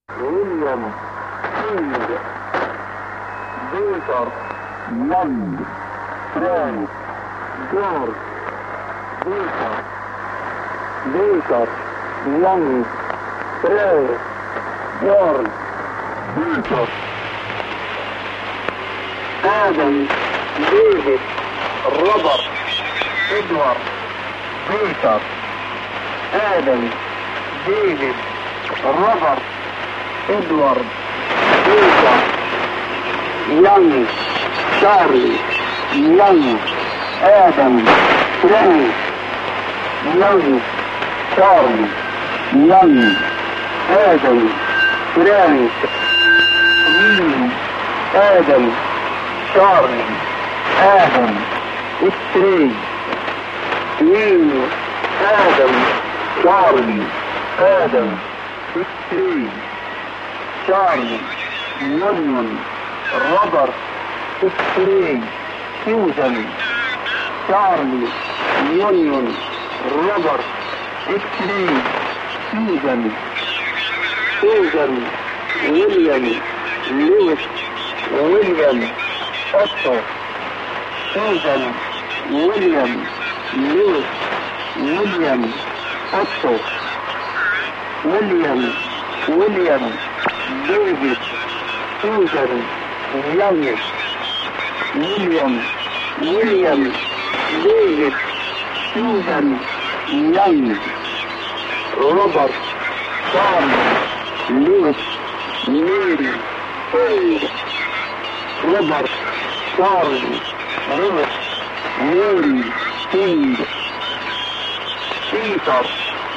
ويليام، كينج، بيتر، يانج، فرانك، جورج، بيتر، يانج، فرانك، جورج، بيتر، آدم، ديفيد، روبرت، إدوارد، بيتر، آدم، ديفيد، روبرت، إدوارد، بيتر، يانج، شارلي، يانج، آدم، فرانك، يانج، شارلي، يانج، آدم، فرانك، ويلي، آدم، شارلي، آدم، ستري، ويلي، آدم، شارلي، آدم، ستري، شارلي، ويليام، روبرت، ستري، سوزان، شارلي، ويليام، روبرت، ستري، سوزان، ويليام، لويس، ويليام، أوتو، سوزان، ويليام، لويس، ويليام، أوتو، ويليام، ديفيد، سوزان، يانج، ويليام، ديفيد، سوزان، يانج، روبرت، شارلي، لويس، ميري، كينج، روبرت، شارلي، لويس، ميري، كينج، بيتر،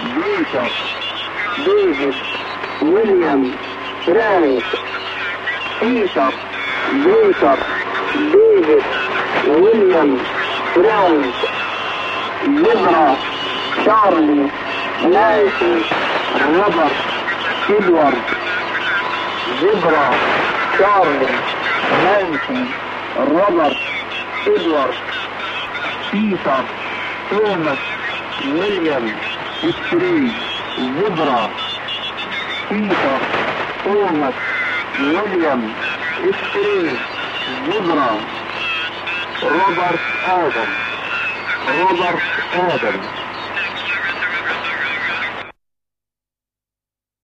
ديفيد، ويليام، فرانك، بيتر، ديفيد، ويليام، فرانك، زبرا، شارلي، نانسي، روبرت، إدوارد، زبرا، شارلي، نانسي، روبرت، إدوارد، بيتر، توماس، ويليام، ستري، زبرا، بيتر، توماس، ويليام، ستري، زبرا، روبرت آدم،